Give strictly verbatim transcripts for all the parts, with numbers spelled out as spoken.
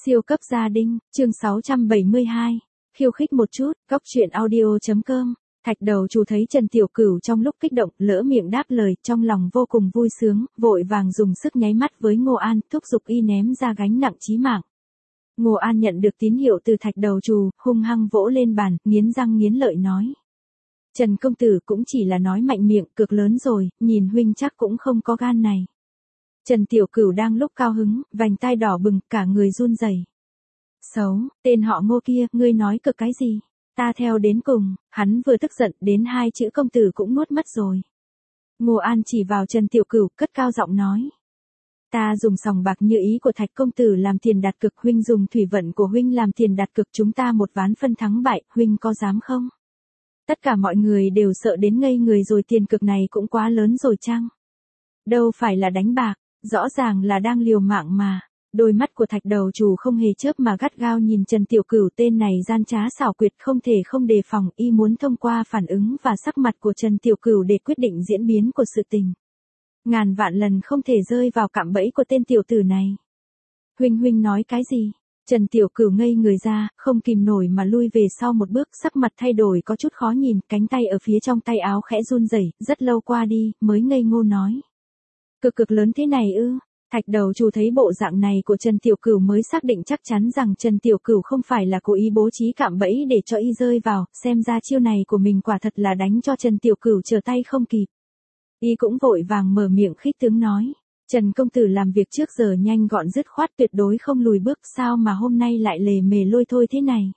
Siêu cấp gia đình, chương sáu trăm bảy mươi hai. Khiêu khích một chút, góc truyện audio.com. Thạch đầu chủ thấy Trần Tiểu Cửu trong lúc kích động, lỡ miệng đáp lời, trong lòng vô cùng vui sướng, vội vàng dùng sức nháy mắt với Ngô An, thúc giục y ném ra gánh nặng chí mạng. Ngô An nhận được tín hiệu từ thạch đầu chủ, hung hăng vỗ lên bàn, nghiến răng nghiến lợi nói. Trần công tử cũng chỉ là nói mạnh miệng, cực lớn rồi, nhìn huynh chắc cũng không có gan này. Trần Tiểu Cửu đang lúc cao hứng, vành tai đỏ bừng, cả người run rẩy. Xấu, tên họ Ngô kia, ngươi nói cực cái gì? Ta theo đến cùng, hắn vừa tức giận, đến hai chữ công tử cũng nuốt mất rồi. Ngô An chỉ vào Trần Tiểu Cửu, cất cao giọng nói. Ta dùng sòng bạc như ý của thạch công tử làm tiền đặt cược, huynh dùng thủy vận của huynh làm tiền đặt cược, chúng ta một ván phân thắng bại, huynh có dám không? Tất cả mọi người đều sợ đến ngây người rồi, tiền cược này cũng quá lớn rồi chăng? Đâu phải là đánh bạc, rõ ràng là đang liều mạng mà. Đôi mắt của thạch đầu chủ không hề chớp mà gắt gao nhìn Trần Tiểu Cửu, tên này gian trá xảo quyệt không thể không đề phòng, y muốn thông qua phản ứng và sắc mặt của Trần Tiểu Cửu để quyết định diễn biến của sự tình. Ngàn vạn lần không thể rơi vào cạm bẫy của tên tiểu tử này. Huynh huynh nói cái gì? Trần Tiểu Cửu ngây người ra, không kìm nổi mà lui về sau một bước, sắc mặt thay đổi có chút khó nhìn, cánh tay ở phía trong tay áo khẽ run rẩy, rất lâu qua đi, mới ngây ngô nói. Cực cực lớn thế này ư? Thạch đầu chủ thấy bộ dạng này của Trần Tiểu Cửu mới xác định chắc chắn rằng Trần Tiểu Cửu không phải là cố ý bố trí cạm bẫy để cho y rơi vào, xem ra chiêu này của mình quả thật là đánh cho Trần Tiểu Cửu trở tay không kịp. Y cũng vội vàng mở miệng khích tướng nói, Trần công tử làm việc trước giờ nhanh gọn dứt khoát, tuyệt đối không lùi bước, sao mà hôm nay lại lề mề lôi thôi thế này.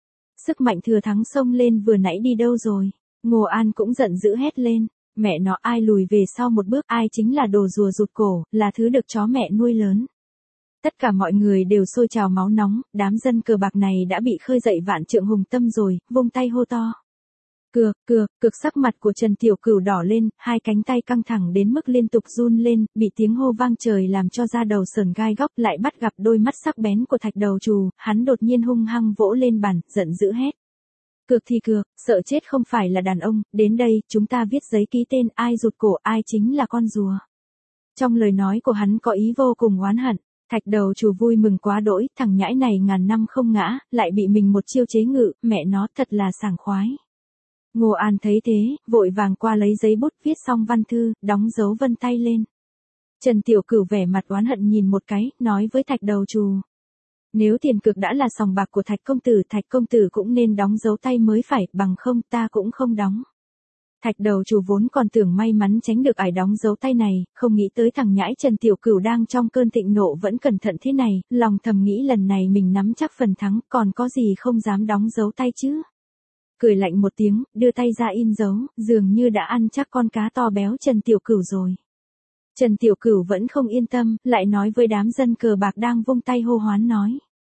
Sức mạnh thừa thắng xông lên, vừa nãy đi đâu rồi? Ngô An cũng giận dữ hét lên. Mẹ nó, ai lùi về sau một bước, ai chính là đồ rùa rụt cổ, là thứ được chó mẹ nuôi lớn. Tất cả mọi người đều sôi trào máu nóng, đám dân cờ bạc này đã bị khơi dậy vạn trượng hùng tâm rồi, vung tay hô to. Cược, cược, cực sắc mặt của Trần Tiểu Cửu đỏ lên, hai cánh tay căng thẳng đến mức liên tục run lên, bị tiếng hô vang trời làm cho da đầu sởn gai góc, lại bắt gặp đôi mắt sắc bén của thạch đầu trù, hắn đột nhiên hung hăng vỗ lên bàn, giận dữ hét. Cược thì cược, sợ chết không phải là đàn ông, đến đây, chúng ta viết giấy ký tên, ai rụt cổ ai chính là con rùa. Trong lời nói của hắn có ý vô cùng oán hận, thạch đầu chủ vui mừng quá đỗi, thằng nhãi này ngàn năm không ngã, lại bị mình một chiêu chế ngự, mẹ nó thật là sảng khoái. Ngô An thấy thế, vội vàng qua lấy giấy bút viết xong văn thư, đóng dấu vân tay lên. Trần Tiểu Cửu vẻ mặt oán hận nhìn một cái, nói với thạch đầu chủ. Nếu tiền cược đã là sòng bạc của thạch công tử, thạch công tử cũng nên đóng dấu tay mới phải, bằng không ta cũng không đóng. Thạch đầu chủ vốn còn tưởng may mắn tránh được ải đóng dấu tay này, không nghĩ tới thằng nhãi Trần Tiểu Cửu đang trong cơn thịnh nộ vẫn cẩn thận thế này, lòng thầm nghĩ lần này mình nắm chắc phần thắng, còn có gì không dám đóng dấu tay chứ. Cười lạnh một tiếng, đưa tay ra in dấu, dường như đã ăn chắc con cá to béo Trần Tiểu Cửu rồi. Trần Tiểu Cửu vẫn không yên tâm, lại nói với đám dân cờ bạc đang vung tay hô hoán nói.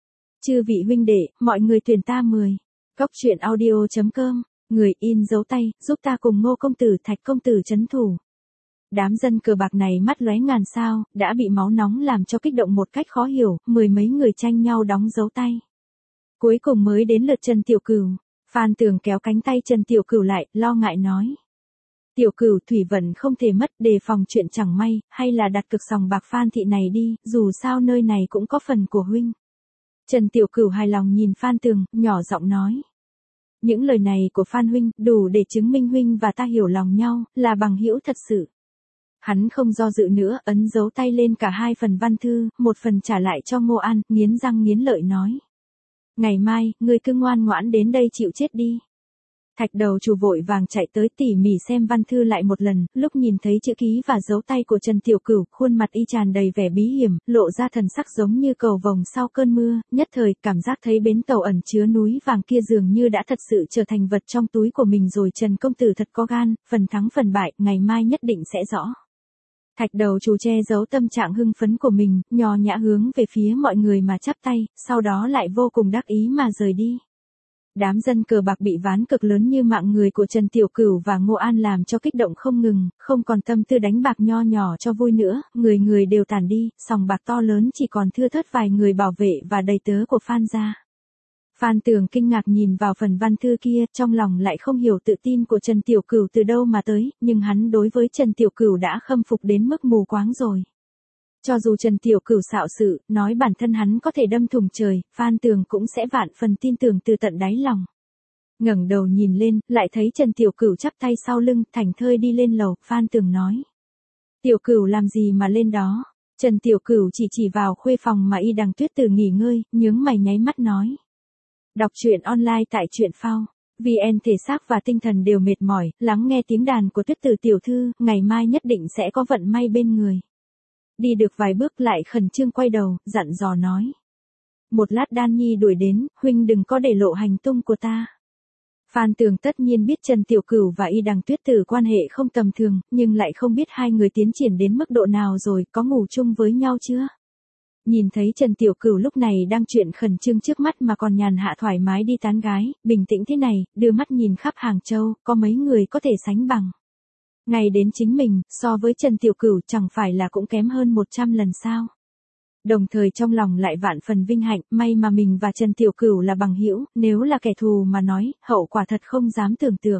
Chư vị huynh đệ, mọi người tuyển ta mười. Góc truyện audio.com, người in dấu tay, giúp ta cùng Ngô công tử thạch công tử trấn thủ. Đám dân cờ bạc này mắt lóe ngàn sao, đã bị máu nóng làm cho kích động một cách khó hiểu, mười mấy người tranh nhau đóng dấu tay. Cuối cùng mới đến lượt Trần Tiểu Cửu, Phan Tường kéo cánh tay Trần Tiểu Cửu lại, lo ngại nói. Tiểu Cửu, thủy vận không thể mất, đề phòng chuyện chẳng may, hay là đặt cược sòng bạc Phan thị này đi, dù sao nơi này cũng có phần của huynh. Trần Tiểu Cửu hài lòng nhìn Phan Tường, nhỏ giọng nói. Những lời này của Phan huynh, đủ để chứng minh huynh và ta hiểu lòng nhau, là bằng hữu thật sự. Hắn không do dự nữa, ấn dấu tay lên cả hai phần văn thư, một phần trả lại cho Ngô An, nghiến răng nghiến lợi nói. Ngày mai, ngươi cứ ngoan ngoãn đến đây chịu chết đi. Thạch đầu chủ vội vàng chạy tới tỉ mỉ xem văn thư lại một lần, lúc nhìn thấy chữ ký và dấu tay của Trần Tiểu Cửu, khuôn mặt y tràn đầy vẻ bí hiểm, lộ ra thần sắc giống như cầu vồng sau cơn mưa, nhất thời cảm giác thấy bến tàu ẩn chứa núi vàng kia dường như đã thật sự trở thành vật trong túi của mình rồi. Trần công tử thật có gan, phần thắng phần bại, ngày mai nhất định sẽ rõ. Thạch đầu chủ che giấu tâm trạng hưng phấn của mình, nhò nhã hướng về phía mọi người mà chắp tay, sau đó lại vô cùng đắc ý mà rời đi. Đám dân cờ bạc bị ván cực lớn như mạng người của Trần Tiểu Cửu và Ngô An làm cho kích động không ngừng, không còn tâm tư đánh bạc nho nhỏ cho vui nữa, người người đều tản đi, sòng bạc to lớn chỉ còn thưa thớt vài người bảo vệ và đầy tớ của Phan gia. Phan Tường kinh ngạc nhìn vào phần văn thư kia, trong lòng lại không hiểu tự tin của Trần Tiểu Cửu từ đâu mà tới, nhưng hắn đối với Trần Tiểu Cửu đã khâm phục đến mức mù quáng rồi. Cho dù Trần Tiểu Cửu xạo sự, nói bản thân hắn có thể đâm thủng trời, Phan Tường cũng sẽ vạn phần tin tưởng từ tận đáy lòng. Ngẩng đầu nhìn lên, lại thấy Trần Tiểu Cửu chắp tay sau lưng, thảnh thơi đi lên lầu, Phan Tường nói. Tiểu Cửu làm gì mà lên đó? Trần Tiểu Cửu chỉ chỉ vào khuê phòng mà Y Đằng Tuyết Tử nghỉ ngơi, nhướng mày nháy mắt nói. Đọc truyện online tại truyện phao. vê en thể xác và tinh thần đều mệt mỏi, lắng nghe tiếng đàn của Tuyết Tử tiểu thư, ngày mai nhất định sẽ có vận may bên người. Đi được vài bước lại khẩn trương quay đầu, dặn dò nói. Một lát Đan Nhi đuổi đến, huynh đừng có để lộ hành tung của ta. Phan Tường tất nhiên biết Trần Tiểu Cửu và Y Đằng Tuyết Tử quan hệ không tầm thường, nhưng lại không biết hai người tiến triển đến mức độ nào rồi, có ngủ chung với nhau chưa? Nhìn thấy Trần Tiểu Cửu lúc này đang chuyện khẩn trương trước mắt mà còn nhàn hạ thoải mái đi tán gái, bình tĩnh thế này, đưa mắt nhìn khắp Hàng Châu, có mấy người có thể sánh bằng. Ngày đến chính mình, so với Trần Tiểu Cửu chẳng phải là cũng kém hơn một trăm lần sao. Đồng thời trong lòng lại vạn phần vinh hạnh, may mà mình và Trần Tiểu Cửu là bằng hữu, nếu là kẻ thù mà nói, hậu quả thật không dám tưởng tượng.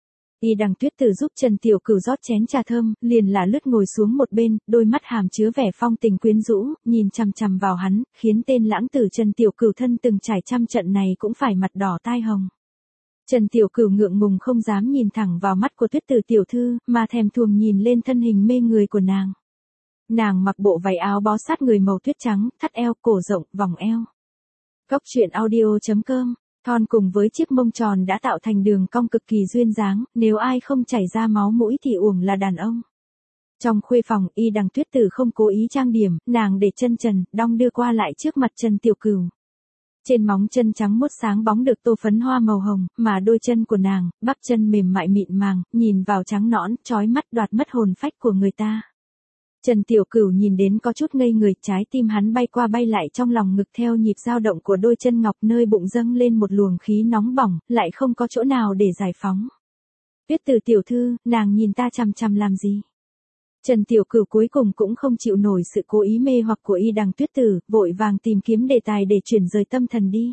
Y Đằng Tuyết Tử giúp Trần Tiểu Cửu rót chén trà thơm, liền là lướt ngồi xuống một bên, đôi mắt hàm chứa vẻ phong tình quyến rũ, nhìn chằm chằm vào hắn, khiến tên lãng tử Trần Tiểu Cửu thân từng trải trăm trận này cũng phải mặt đỏ tai hồng. Trần Tiểu Cửu ngượng ngùng không dám nhìn thẳng vào mắt của Tuyết Tử tiểu thư, mà thèm thuồng nhìn lên thân hình mê người của nàng. Nàng mặc bộ váy áo bó sát người màu tuyết trắng, thắt eo, cổ rộng, vòng eo. Góc truyện audio chấm com, thon cùng với chiếc mông tròn đã tạo thành đường cong cực kỳ duyên dáng, nếu ai không chảy ra máu mũi thì uổng là đàn ông. Trong khuê phòng, Y Đằng Tuyết Tử không cố ý trang điểm, nàng để chân trần, đong đưa qua lại trước mặt Trần Tiểu Cửu. Trên móng chân trắng muốt sáng bóng được tô phấn hoa màu hồng, mà đôi chân của nàng, bắp chân mềm mại mịn màng, nhìn vào trắng nõn, chói mắt đoạt mất hồn phách của người ta. Trần Tiểu Cửu nhìn đến có chút ngây người, trái tim hắn bay qua bay lại trong lòng ngực theo nhịp dao động của đôi chân ngọc, nơi bụng dâng lên một luồng khí nóng bỏng, lại không có chỗ nào để giải phóng. Tuyết Tử tiểu thư, nàng nhìn ta chằm chằm làm gì? Trần Tiểu Cửu cuối cùng cũng không chịu nổi sự cố ý mê hoặc của Y Đằng Tuyết Tử, vội vàng tìm kiếm đề tài để chuyển rời tâm thần đi.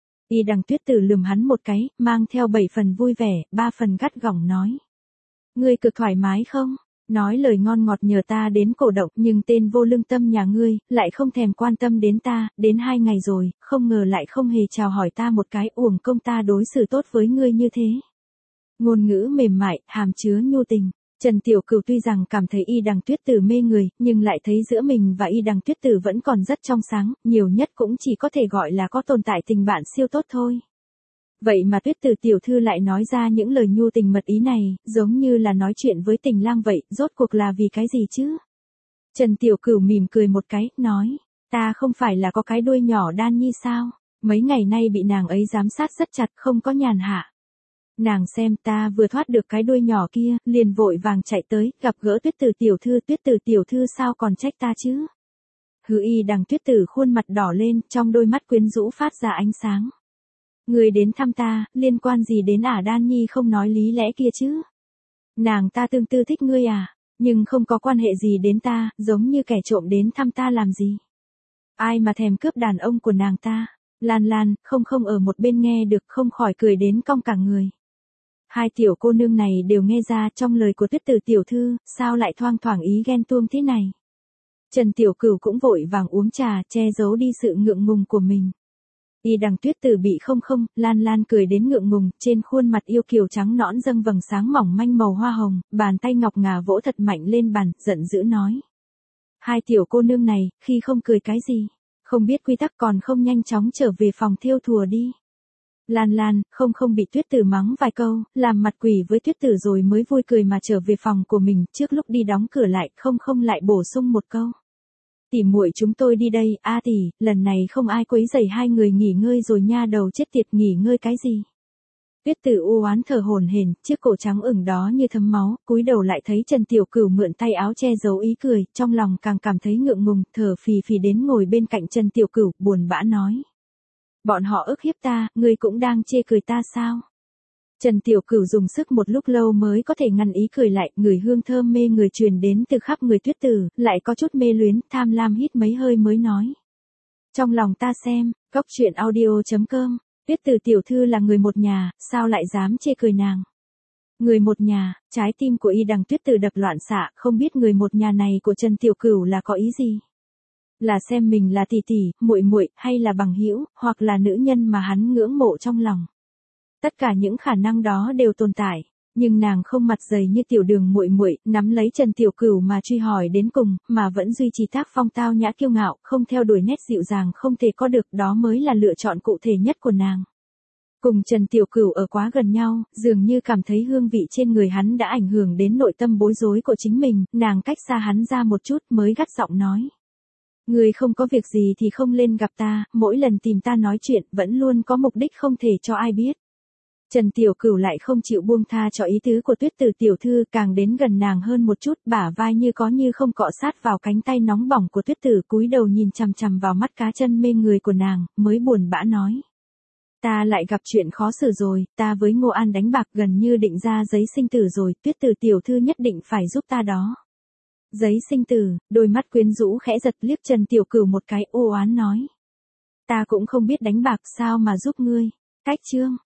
Y Đằng Tuyết Tử lườm hắn một cái, mang theo bảy phần vui vẻ, ba phần gắt gỏng nói. Ngươi cực thoải mái không? Nói lời ngon ngọt nhờ ta đến cổ động, nhưng tên vô lương tâm nhà ngươi, lại không thèm quan tâm đến ta, đến hai ngày rồi, không ngờ lại không hề chào hỏi ta một cái, uổng công ta đối xử tốt với ngươi như thế. Ngôn ngữ mềm mại, hàm chứa nhu tình. Trần Tiểu Cửu tuy rằng cảm thấy Y Đằng Tuyết Tử mê người, nhưng lại thấy giữa mình và Y Đằng Tuyết Tử vẫn còn rất trong sáng, nhiều nhất cũng chỉ có thể gọi là có tồn tại tình bạn siêu tốt thôi. Vậy mà Tuyết Tử tiểu thư lại nói ra những lời nhu tình mật ý này, giống như là nói chuyện với tình lang vậy, rốt cuộc là vì cái gì chứ? Trần Tiểu Cửu mỉm cười một cái, nói, ta không phải là có cái đuôi nhỏ Đan Nhi sao? Mấy ngày nay bị nàng ấy giám sát rất chặt, không có nhàn hạ. Nàng xem ta vừa thoát được cái đuôi nhỏ kia, liền vội vàng chạy tới, gặp gỡ Tuyết Tử tiểu thư, Tuyết Tử tiểu thư sao còn trách ta chứ? Hứ. Y Đằng Tuyết Tử khuôn mặt đỏ lên, trong đôi mắt quyến rũ phát ra ánh sáng. Người đến thăm ta, liên quan gì đến ả Đan Nhi không nói lý lẽ kia chứ? Nàng ta tương tư thích ngươi à, nhưng không có quan hệ gì đến ta, giống như kẻ trộm đến thăm ta làm gì? Ai mà thèm cướp đàn ông của nàng ta? Lan Lan, không không ở một bên nghe được không khỏi cười đến cong cả người. Hai tiểu cô nương này đều nghe ra trong lời của Tuyết Tử tiểu thư, sao lại thoang thoảng ý ghen tuông thế này? Trần Tiểu Cửu cũng vội vàng uống trà, che giấu đi sự ngượng ngùng của mình. Y Đằng Tuyết Tử bị không không, Lan Lan cười đến ngượng ngùng, trên khuôn mặt yêu kiều trắng nõn dâng vầng sáng mỏng manh màu hoa hồng, bàn tay ngọc ngà vỗ thật mạnh lên bàn, giận dữ nói. Hai tiểu cô nương này, khi không cười cái gì? Không biết quy tắc còn không nhanh chóng trở về phòng thiêu thùa đi. Lan Lan, không không bị Tuyết Tử mắng vài câu, làm mặt quỷ với Tuyết Tử rồi mới vui cười mà trở về phòng của mình, trước lúc đi đóng cửa lại, không không lại bổ sung một câu. Tỷ muội chúng tôi đi đây, a tỷ, lần này không ai quấy rầy hai người nghỉ ngơi rồi nha, đầu chết tiệt, nghỉ ngơi cái gì? Tuyết Tử u oán thở hổn hển, chiếc cổ trắng ửng đó như thấm máu, cúi đầu lại thấy Trần Tiểu Cửu mượn tay áo che giấu ý cười, trong lòng càng cảm thấy ngượng ngùng, thở phì phì đến ngồi bên cạnh Trần Tiểu Cửu, buồn bã nói. Bọn họ ức hiếp ta, ngươi cũng đang chê cười ta sao? Trần Tiểu Cửu dùng sức một lúc lâu mới có thể ngăn ý cười lại, người hương thơm mê người truyền đến từ khắp người Tuyết Tử, lại có chút mê luyến, tham lam hít mấy hơi mới nói. Trong lòng ta xem, góc truyện audio chấm com, Tuyết Tử tiểu thư là người một nhà, sao lại dám chê cười nàng? Người một nhà, trái tim của Y Đằng Tuyết Tử đập loạn xạ, không biết người một nhà này của Trần Tiểu Cửu là có ý gì? Là xem mình là tỷ tỷ, muội muội hay là bằng hữu, hoặc là nữ nhân mà hắn ngưỡng mộ trong lòng. Tất cả những khả năng đó đều tồn tại, nhưng nàng không mặt dày như Tiểu Đường muội muội, nắm lấy Trần Tiểu Cửu mà truy hỏi đến cùng, mà vẫn duy trì tác phong tao nhã kiêu ngạo, không theo đuổi nét dịu dàng không thể có được, đó mới là lựa chọn cụ thể nhất của nàng. Cùng Trần Tiểu Cửu ở quá gần nhau, dường như cảm thấy hương vị trên người hắn đã ảnh hưởng đến nội tâm bối rối của chính mình, nàng cách xa hắn ra một chút mới gắt giọng nói. Người không có việc gì thì không lên gặp ta, mỗi lần tìm ta nói chuyện vẫn luôn có mục đích không thể cho ai biết. Trần Tiểu Cửu lại không chịu buông tha cho ý tứ của Tuyết Tử tiểu thư, càng đến gần nàng hơn một chút, bả vai như có như không cọ sát vào cánh tay nóng bỏng của Tuyết Tử, cúi đầu nhìn chằm chằm vào mắt cá chân mê người của nàng, mới buồn bã nói. Ta lại gặp chuyện khó xử rồi, ta với Ngô An đánh bạc gần như định ra giấy sinh tử rồi, Tuyết Tử tiểu thư nhất định phải giúp ta đó. Giấy sinh tử, đôi mắt quyến rũ khẽ giật, liếc Trần Tiểu Cửu một cái, u oán nói. Ta cũng không biết đánh bạc, sao mà giúp ngươi. Cách chương